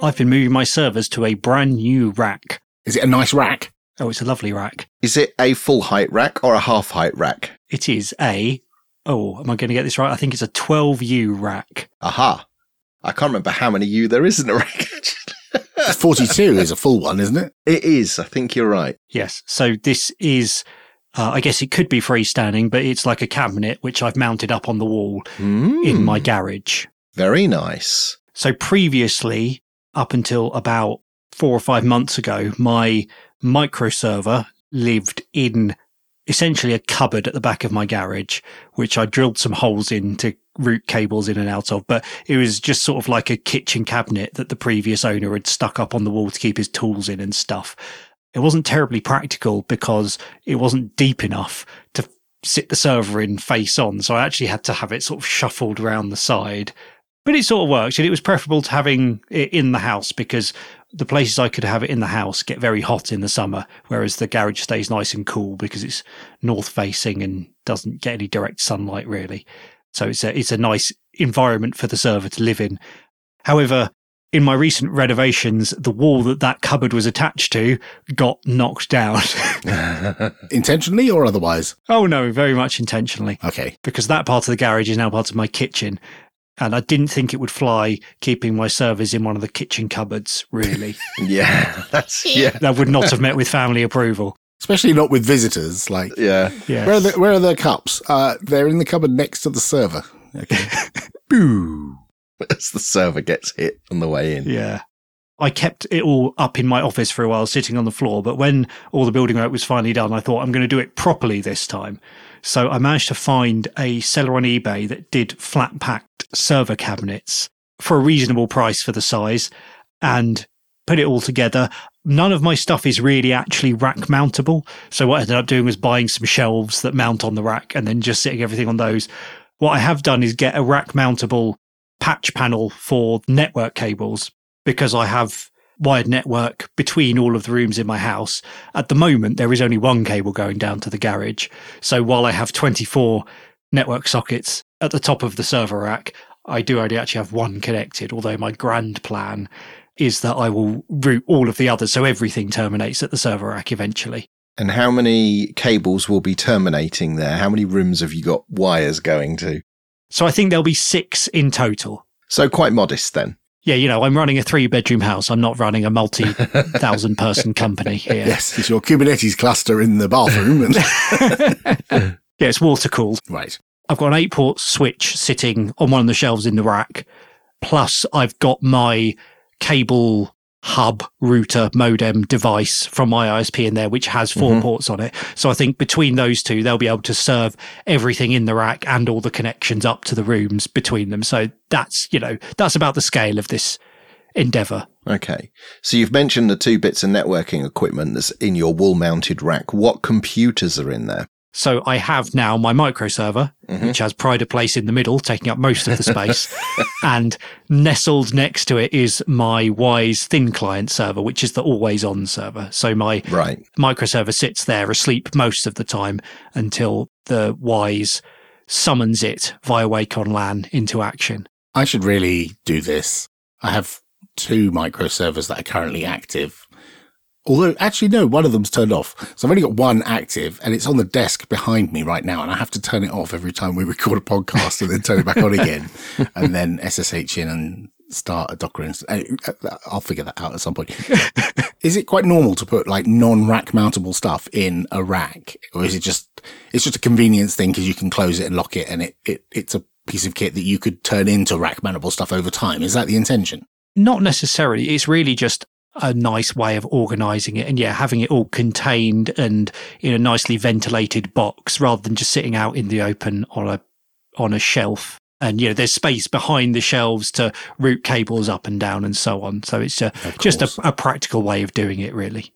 I've been moving my servers to a brand new rack. Is it a nice rack? Oh, it's a lovely rack. Is it a full height rack or a half height rack? It is am I going to get this right? I think it's a 12U rack. Aha. I can't remember how many U there is in a rack, actually. 42 is a full one, isn't it? It is. I think you're right. Yes. So this is, I guess it could be freestanding, but it's like a cabinet which I've mounted up on the wall in my garage. Very nice. So previously, up until about 4 or 5 months ago, my microserver lived in essentially a cupboard at the back of my garage, which I drilled some holes in to route cables in and out of. But it was just sort of like a kitchen cabinet that the previous owner had stuck up on the wall to keep his tools in and stuff. It wasn't terribly practical because it wasn't deep enough to sit the server in face on. So I actually had to have it sort of shuffled around the side. But it sort of worked, and it was preferable to having it in the house because the places I could have it in the house get very hot in the summer, whereas the garage stays nice and cool because it's north facing and doesn't get any direct sunlight really. So it's a nice environment for the server to live in. However, in my recent renovations, the wall that cupboard was attached to got knocked down. Intentionally or otherwise? Oh no, very much intentionally. Okay. Because that part of the garage is now part of my kitchen. And I didn't think it would fly keeping my servers in one of the kitchen cupboards, really. Yeah. That would not have met with family approval. Especially not with visitors. Like, Yeah. Yes. Where are the cups? They're in the cupboard next to the server. Okay. Boo. As the server gets hit on the way in. Yeah. I kept it all up in my office for a while, sitting on the floor. But when all the building work was finally done, I thought I'm going to do it properly this time. So I managed to find a seller on eBay that did flat packed server cabinets for a reasonable price for the size and put it all together. None of my stuff is really actually rack mountable. So what I ended up doing was buying some shelves that mount on the rack and then just sitting everything on those. What I have done is get a rack mountable patch panel for network cables because I have wired network between all of the rooms in my house. At the moment, there is only one cable going down to the garage. So while I have 24 network sockets at the top of the server rack, I do only actually have one connected, although my grand plan is that I will route all of the others so everything terminates at the server rack eventually. And how many cables will be terminating there? How many rooms have you got wires going to? So I think there'll be 6 in total. So quite modest then. Yeah, I'm running a 3-bedroom house. I'm not running a multi-thousand person company here. Yes, it's your Kubernetes cluster in the bathroom. Yeah, it's water cooled. Right. I've got an 8-port switch sitting on one of the shelves in the rack. Plus, I've got my cable hub router modem device from my ISP in there, which has 4 ports on it. So I think between those two, they'll be able to serve everything in the rack and all the connections up to the rooms between them. So that's about the scale of this endeavor. Okay. So you've mentioned the 2 bits of networking equipment that's in your wall-mounted rack. What computers are in there? So I have now my microserver, which has pride of place in the middle, taking up most of the space. And nestled next to it is my Wise thin client server, which is the always on server. So my microserver sits there asleep most of the time until the Wise summons it via Wake on LAN into action. I should really do this. I have 2 microservers that are currently active. Although, actually, no, one of them's turned off. So I've only got one active, and it's on the desk behind me right now, and I have to turn it off every time we record a podcast and then turn it back on again, and then SSH in and start a Docker instance. I'll figure that out at some point. Is it quite normal to put, like, non-rack mountable stuff in a rack? Or is it's just a convenience thing because you can close it and lock it, and it's a piece of kit that you could turn into rack mountable stuff over time? Is that the intention? Not necessarily. It's really just a nice way of organizing it and having it all contained and in a nicely ventilated box rather than just sitting out in the open on a shelf. And, there's space behind the shelves to route cables up and down and so on. So it's just a practical way of doing it, really.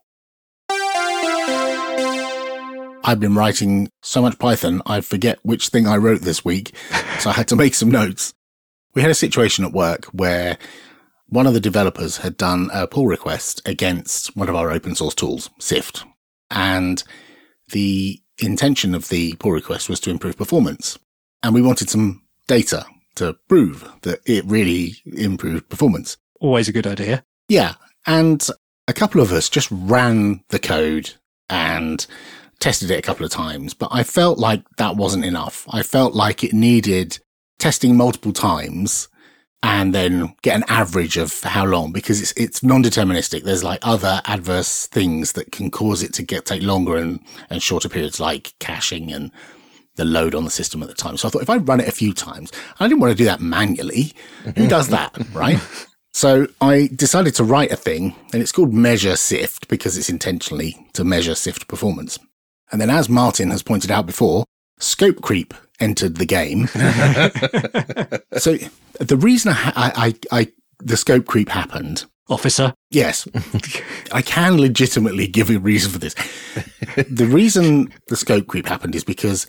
I've been writing so much Python, I forget which thing I wrote this week. So I had to make some notes. We had a situation at work where one of the developers had done a pull request against one of our open source tools, Sift. And the intention of the pull request was to improve performance. And we wanted some data to prove that it really improved performance. Always a good idea. Yeah. And a couple of us just ran the code and tested it a couple of times, but I felt like that wasn't enough. I felt like it needed testing multiple times and then get an average of how long, because it's non-deterministic. There's like other adverse things that can cause it to take longer and shorter periods, like caching and the load on the system at the time. So I thought if I run it a few times, I didn't want to do that manually. Who does that, right? So I decided to write a thing, and it's called Measure Sift because it's intentionally to measure Sift performance. And then, as Martin has pointed out before, scope creep entered the game. So the reason the scope creep happened, Officer. yes, I can legitimately give a reason for this. The reason the scope creep happened is because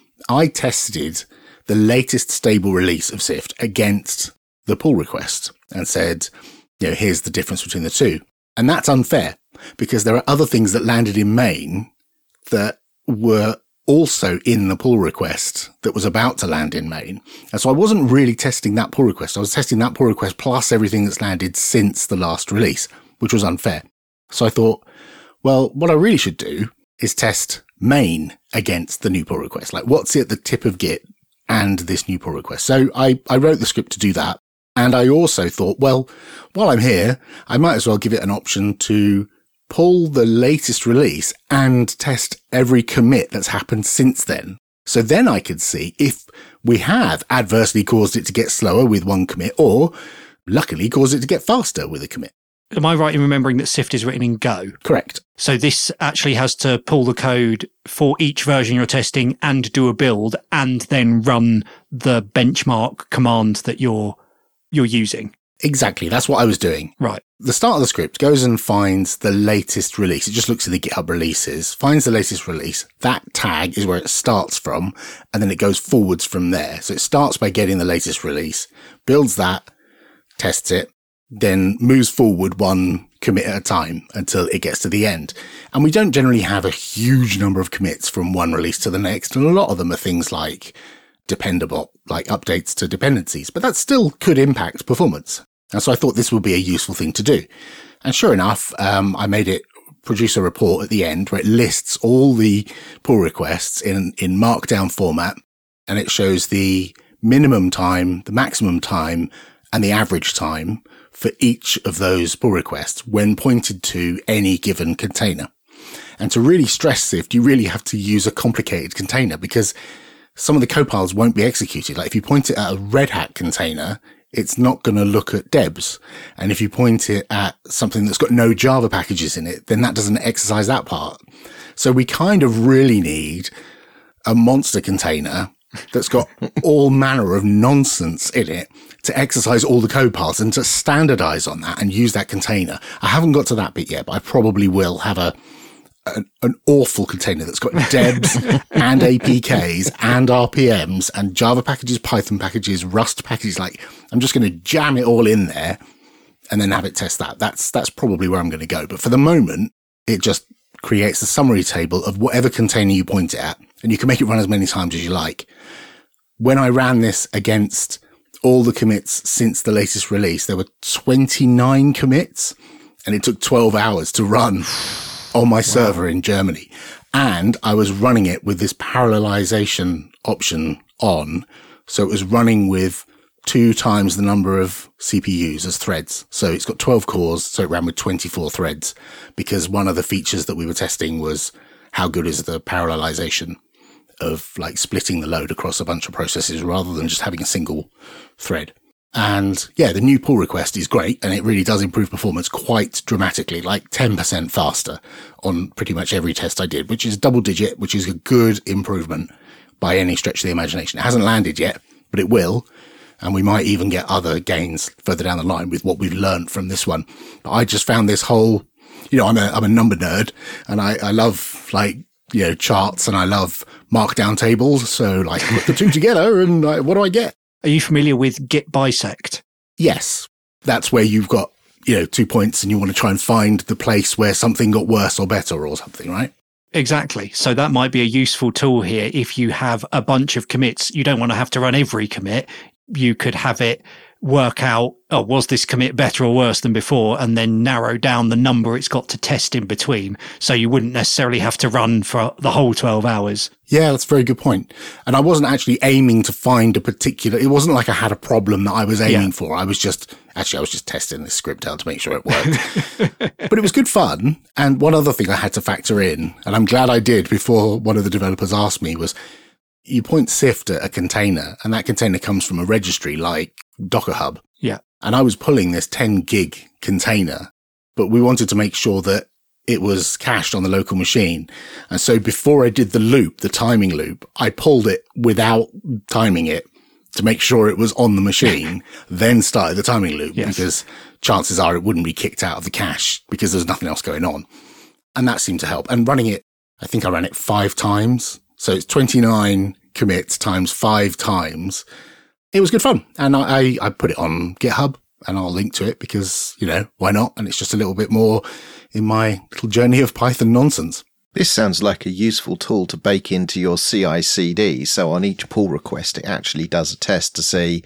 I tested the latest stable release of Sift against the pull request and said, here's the difference between the two. And that's unfair because there are other things that landed in main that were also in the pull request that was about to land in main. And so I wasn't really testing that pull request. I was testing that pull request plus everything that's landed since the last release, which was unfair. So I thought, well, what I really should do is test main against the new pull request. Like, what's at the tip of Git and this new pull request? So I wrote the script to do that. And I also thought, well, while I'm here, I might as well give it an option to pull the latest release and test every commit that's happened since then. So then I could see if we have adversely caused it to get slower with one commit or luckily caused it to get faster with a commit. Am I right in remembering that Sift is written in Go? Correct. So this actually has to pull the code for each version you're testing and do a build and then run the benchmark command that you're using. Exactly. That's what I was doing. Right. The start of the script goes and finds the latest release. It just looks at the GitHub releases, finds the latest release. That tag is where it starts from, and then it goes forwards from there. So it starts by getting the latest release, builds that, tests it, then moves forward one commit at a time until it gets to the end. And we don't generally have a huge number of commits from one release to the next. And a lot of them are things like dependable, like updates to dependencies, but that still could impact performance. And so I thought this would be a useful thing to do. And sure enough, I made it produce a report at the end where it lists all the pull requests in markdown format. And it shows the minimum time, the maximum time, and the average time for each of those pull requests when pointed to any given container. And to really stress Sift, you really have to use a complicated container because some of the copiles won't be executed. Like if you point it at a Red Hat container, it's not going to look at debs. And if you point it at something that's got no Java packages in it, then that doesn't exercise that part. So we kind of really need a monster container that's got all manner of nonsense in it to exercise all the code paths and to standardize on that and use that container. I haven't got to that bit yet, but I probably will have an awful container that's got debs and APKs and RPMs and Java packages, Python packages, Rust packages. Like I'm just going to jam it all in there and then have it test that. That's probably where I'm going to go. But for the moment, it just creates a summary table of whatever container you point it at, and you can make it run as many times as you like. When I ran this against all the commits since the latest release, there were 29 commits and it took 12 hours to run on my server in Germany. And I was running it with this parallelization option on. So it was running with 2 times the number of CPUs as threads. So it's got 12 cores. So it ran with 24 threads because one of the features that we were testing was how good is the parallelization of like splitting the load across a bunch of processes rather than just having a single thread. And yeah, the new pull request is great and it really does improve performance quite dramatically, like 10% faster on pretty much every test I did, which is double digit, which is a good improvement by any stretch of the imagination. It hasn't landed yet, but it will. And we might even get other gains further down the line with what we've learned from this one. But I just found this whole, I'm a number nerd and I love charts and I love markdown tables. So like put the two together and what do I get? Are you familiar with Git bisect? Yes. That's where you've got, 2 points and you want to try and find the place where something got worse or better or something, right? Exactly. So that might be a useful tool here. If you have a bunch of commits, you don't want to have to run every commit. You could have it work out, oh, was this commit better or worse than before, and then narrow down the number it's got to test in between. So you wouldn't necessarily have to run for the whole 12 hours. Yeah, that's a very good point. And I wasn't actually aiming to find a particular, it wasn't like I had a problem that I was aiming for. I was just testing this script out to make sure it worked. But it was good fun. And one other thing I had to factor in, and I'm glad I did before one of the developers asked me, was you point Sift at a container, and that container comes from a registry like Docker Hub. Yeah. And I was pulling this 10 gig container, but we wanted to make sure that it was cached on the local machine. And so before I did the loop, the timing loop, I pulled it without timing it to make sure it was on the machine, then started the timing loop, because chances are it wouldn't be kicked out of the cache because there's nothing else going on. And that seemed to help. And running it, I think I ran it 5 times. So it's 29 commits times 5 times. It was good fun. And I put it on GitHub, and I'll link to it because, why not? And it's just a little bit more in my little journey of Python nonsense. This sounds like a useful tool to bake into your CI/CD. So on each pull request, it actually does a test to see,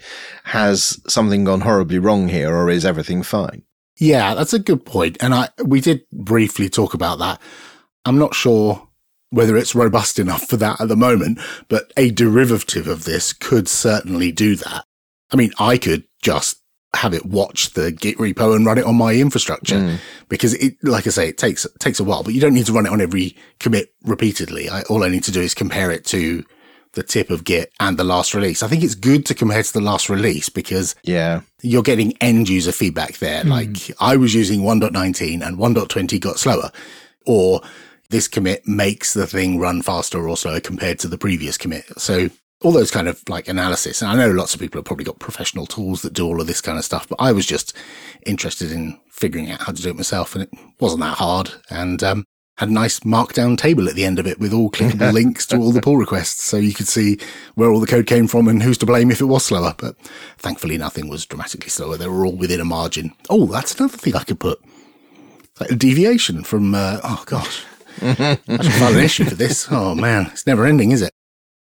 has something gone horribly wrong here, or is everything fine? Yeah, that's a good point. And we did briefly talk about that. I'm not sure whether it's robust enough for that at the moment, but a derivative of this could certainly do that. I mean, I could just have it watch the Git repo and run it on my infrastructure because it, like I say, it takes a while, but you don't need to run it on every commit repeatedly. All I need to do is compare it to the tip of Git and the last release. I think it's good to compare to the last release because you're getting end user feedback there. Like I was using 1.19 and 1.20 got slower, or this commit makes the thing run faster or slower compared to the previous commit. So all those kind of like analysis. And I know lots of people have probably got professional tools that do all of this kind of stuff, but I was just interested in figuring out how to do it myself. And it wasn't that hard. And had a nice markdown table at the end of it with all clickable links to all the pull requests. So you could see where all the code came from and who's to blame if it was slower. But thankfully nothing was dramatically slower. They were all within a margin. Oh, that's another thing I could put. Like a deviation from, oh gosh. I should file an issue for this. Oh man, it's never ending, is it?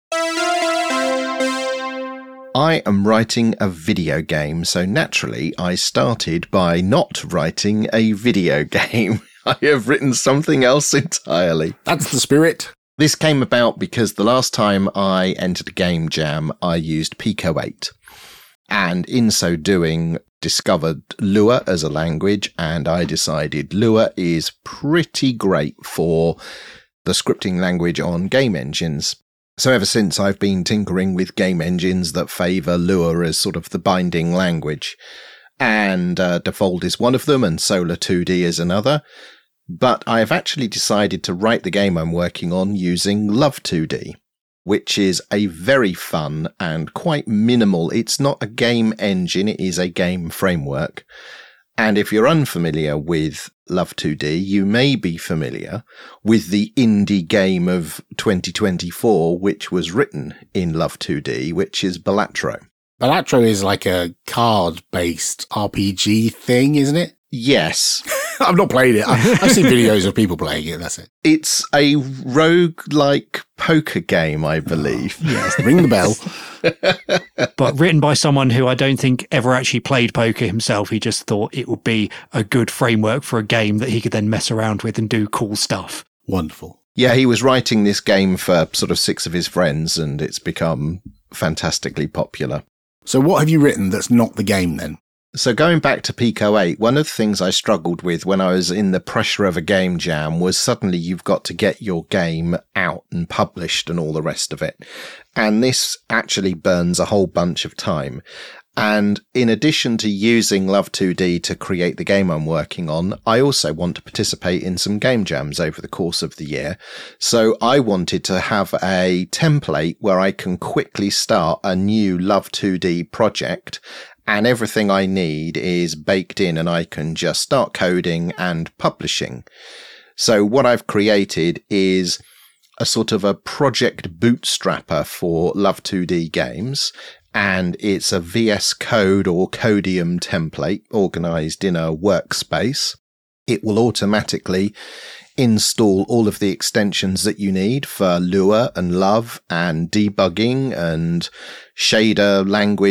I am writing a video game, so naturally I started by not writing a video game. I have written something else entirely. That's the spirit. This came about because the last time I entered a game jam, I used Pico 8. And in so doing, discovered Lua as a language, and I decided Lua is pretty great for the scripting language on game engines. So ever since, I've been tinkering with game engines that favour Lua as sort of the binding language. And Default is one of them, and Solar 2D is another. But I've actually decided to write the game I'm working on using Love 2D, which is a very fun and quite minimal. It's not a game engine, it is a game framework. And if you're unfamiliar with Love 2D, you may be familiar with the indie game of 2024, which was written in Love 2D, which is Balatro. Balatro is like a card-based RPG thing, isn't it? Yes. I've not played it. I've seen videos of people playing it, that's it. It's a roguelike poker game, I believe. Yes, ring the bell. But written by someone who I don't think ever actually played poker himself. He just thought it would be a good framework for a game that he could then mess around with and do cool stuff. Wonderful. Yeah, he was writing this game for sort of 6 of his friends, and it's become fantastically popular. So what have you written that's not the game then? So going back to Pico 8, one of the things I struggled with when I was in the pressure of a game jam was suddenly you've got to get your game out and published and all the rest of it. And this actually burns a whole bunch of time. And in addition to using Love 2D to create the game I'm working on, I also want to participate in some game jams over the course of the year. So I wanted to have a template where I can quickly start a new Love 2D project, and everything I need is baked in and I can just start coding and publishing. So what I've created is a sort of a project bootstrapper for Love 2D games. And it's a VS Code or Codium template organized in a workspace. It will automatically install all of the extensions that you need for Lua and Love and debugging and shader language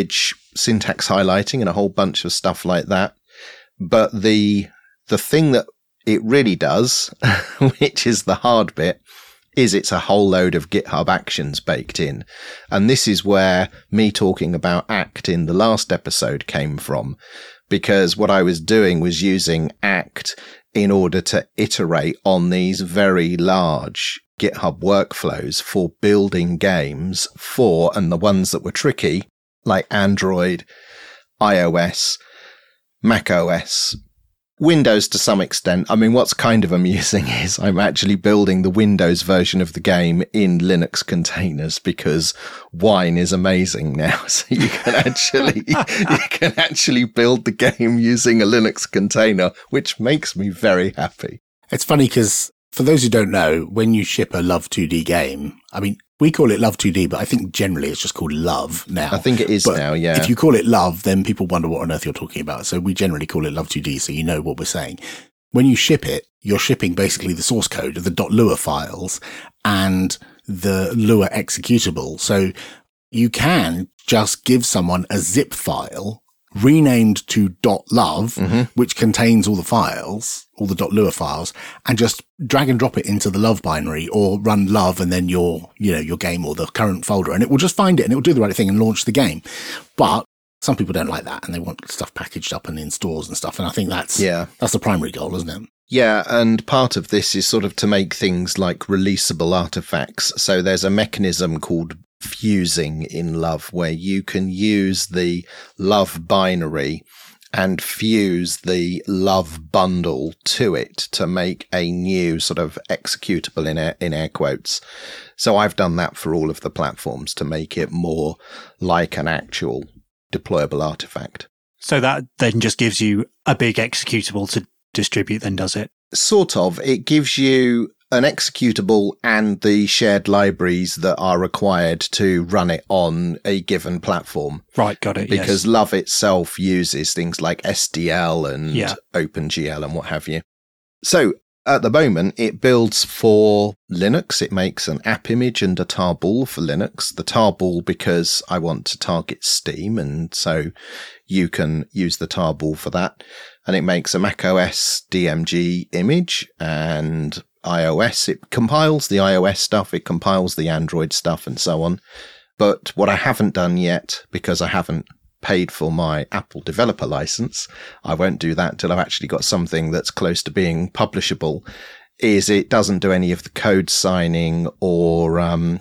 syntax highlighting and a whole bunch of stuff like that. But the thing that it really does, which is the hard bit, is it's a whole load of GitHub Actions baked in. And this is where me talking about Act in the last episode came from, because what I was doing was using Act in order to iterate on these very large GitHub workflows for building games for, and the ones that were tricky, like Android, iOS, Mac OS, Windows to some extent. I mean, what's kind of amusing is I'm actually building the Windows version of the game in Linux containers because Wine is amazing now. So you can actually build the game using a Linux container, which makes me very happy. It's funny because for those who don't know, when you ship a Love 2D game, I mean, we call it Love 2D, but I think generally it's just called Love now. I think it is now, yeah. If you call it Love, then people wonder what on earth you're talking about. So we generally call it Love 2D, so you know what we're saying. When you ship it, you're shipping basically the source code of the .lua files and the Lua executable. So you can just give someone a zip file renamed to .love, which contains all the files, all the .lua files, and just drag and drop it into the Love binary or run Love and then your game or the current folder, and it will just find it and it will do the right thing and launch the game. But some people don't like that and they want stuff packaged up and in stores and stuff. And I think that's the primary goal, isn't it? Yeah, and part of this is sort of to make things like releasable artifacts. So there's a mechanism called fusing in Love where you can use the Love binary and fuse the Love bundle to it to make a new sort of executable in air quotes. So I've done that for all of the platforms to make it more like an actual deployable artifact. So that then just gives you a big executable to distribute then, does it? Sort of. It gives you an executable and the shared libraries that are required to run it on a given platform. Right, got it. Because yes. Love itself uses things like SDL and OpenGL and what have you. So at the moment, it builds for Linux. It makes an app image and a tarball for Linux. The tarball because I want to target Steam, and so you can use the tarball for that. And it makes a macOS DMG image and iOS. It compiles the iOS stuff, it compiles the Android stuff and so on. But what I haven't done yet, because I haven't paid for my Apple developer license, I won't do that until I've actually got something that's close to being publishable, is it doesn't do any of the code signing or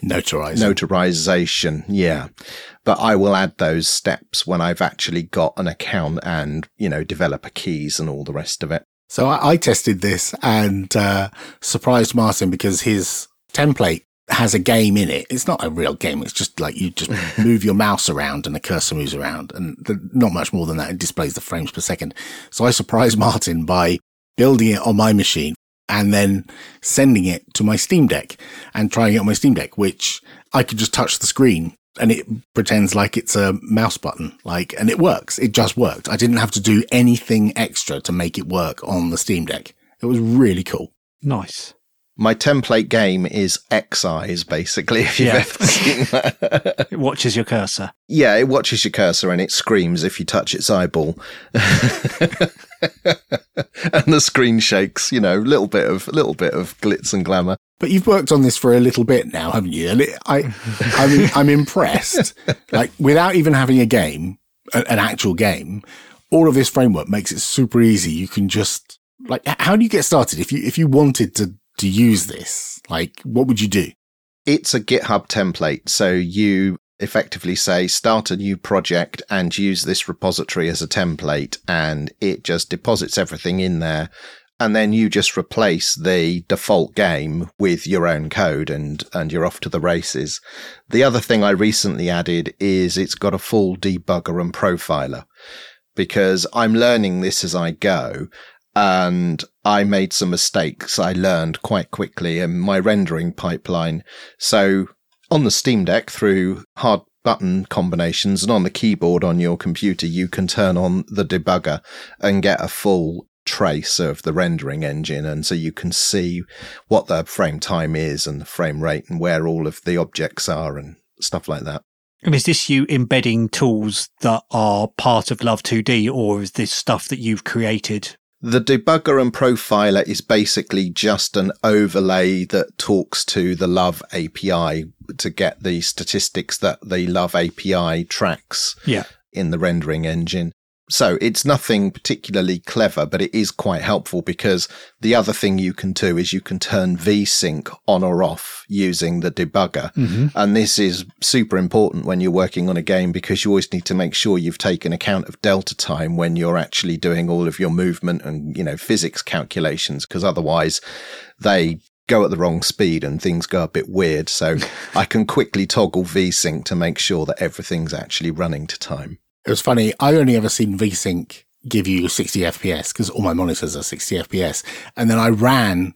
notarization. Yeah. But I will add those steps when I've actually got an account and, developer keys and all the rest of it. So I tested this and surprised Martin because his template has a game in it. It's not a real game. It's just like you just move your mouse around and the cursor moves around, and not much more than that. It displays the frames per second. So I surprised Martin by building it on my machine and then sending it to my Steam Deck and trying it on my Steam Deck, which I could just touch the screen and it pretends like it's a mouse button, and it works. It just worked. I didn't have to do anything extra to make it work on the Steam Deck. It was really cool. Nice. My template game is X-Eyes, basically, if you've ever seen that. It watches your cursor. Yeah, it watches your cursor and it screams if you touch its eyeball. And the screen shakes, little bit of glitz and glamour. But you've worked on this for a little bit now, haven't you? And I'm impressed. Without even having a game, an actual game, all of this framework makes it super easy. You can just how do you get started if you wanted to use this? What would you do? It's a GitHub template. So you effectively say, start a new project and use this repository as a template, and it just deposits everything in there. And then you just replace the default game with your own code and you're off to the races. The other thing I recently added is it's got a full debugger and profiler, because I'm learning this as I go. And I made some mistakes I learned quite quickly in my rendering pipeline. So on the Steam Deck, through hard button combinations and on the keyboard on your computer, you can turn on the debugger and get a full trace of the rendering engine. And so you can see what the frame time is and the frame rate and where all of the objects are and stuff like that. And is this you embedding tools that are part of Love 2D, or is this stuff that you've created? The debugger and profiler is basically just an overlay that talks to the Love API to get the statistics that the Love API tracks in the rendering engine. So it's nothing particularly clever, but it is quite helpful because the other thing you can do is you can turn VSync on or off using the debugger. Mm-hmm. And this is super important when you're working on a game because you always need to make sure you've taken account of delta time when you're actually doing all of your movement and, physics calculations, because otherwise they go at the wrong speed and things go a bit weird. So I can quickly toggle VSync to make sure that everything's actually running to time. It was funny. I only ever seen VSync give you 60 FPS because all my monitors are 60 FPS. And then I ran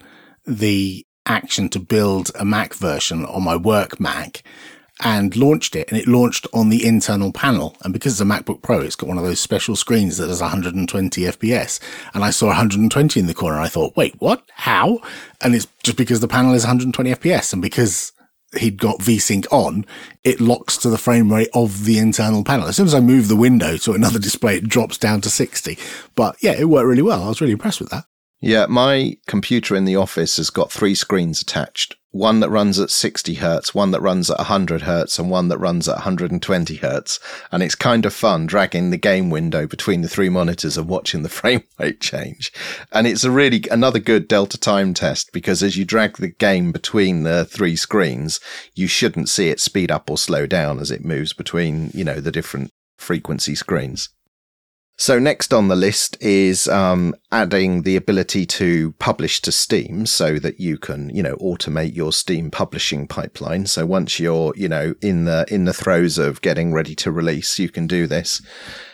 the action to build a Mac version on my work Mac and launched it. And it launched on the internal panel. And because it's a MacBook Pro, it's got one of those special screens that does 120 FPS. And I saw 120 in the corner. And I thought, wait, what? How? And it's just because the panel is 120 FPS. And because he'd got VSync on, it locks to the frame rate of the internal panel. As soon as I move the window to another display, it drops down to 60. But yeah, it worked really well. I was really impressed with that. Yeah, my computer in the office has got 3 screens attached. One that runs at 60 hertz, one that runs at 100 hertz, and one that runs at 120 hertz. And it's kind of fun dragging the game window between the 3 monitors and watching the frame rate change. And it's another good delta time test because as you drag the game between the 3 screens, you shouldn't see it speed up or slow down as it moves between, the different frequency screens. So next on the list is adding the ability to publish to Steam so that you can, automate your Steam publishing pipeline. So once you're, in the throes of getting ready to release, you can do this.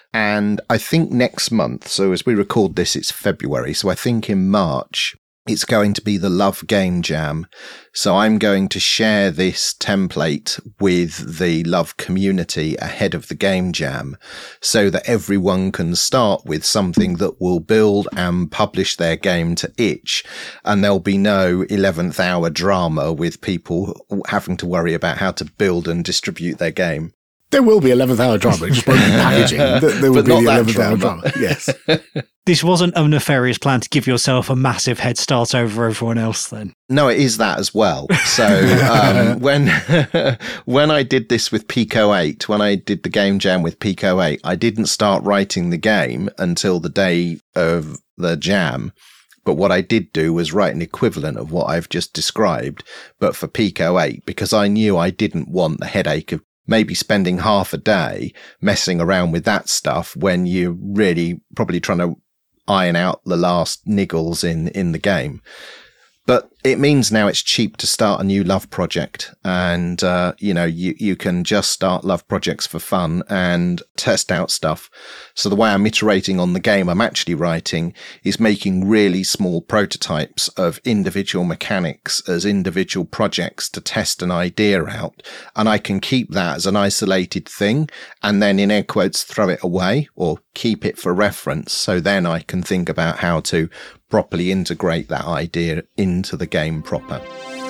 And I think next month, so as we record this, it's February. So I think in March, it's going to be the Love Game Jam. So I'm going to share this template with the Love community ahead of the Game Jam so that everyone can start with something that will build and publish their game to itch. And there'll be no 11th hour drama with people having to worry about how to build and distribute their game. There will be 11th hour drama. It just won't be packaging. There will be the 11th hour drama. Yes. This wasn't a nefarious plan to give yourself a massive head start over everyone else then? No, it is that as well. So when I did this with Pico 8, when I did the Game Jam with Pico 8, I didn't start writing the game until the day of the jam. But what I did do was write an equivalent of what I've just described, but for Pico 8, because I knew I didn't want the headache of maybe spending half a day messing around with that stuff when you're really probably trying to iron out the last niggles in the game. But it means now it's cheap to start a new Love project. And, you can just start Love projects for fun and test out stuff. So the way I'm iterating on the game I'm actually writing is making really small prototypes of individual mechanics as individual projects to test an idea out. And I can keep that as an isolated thing and then in air quotes throw it away or keep it for reference. So then I can think about how to properly integrate that idea into the game proper.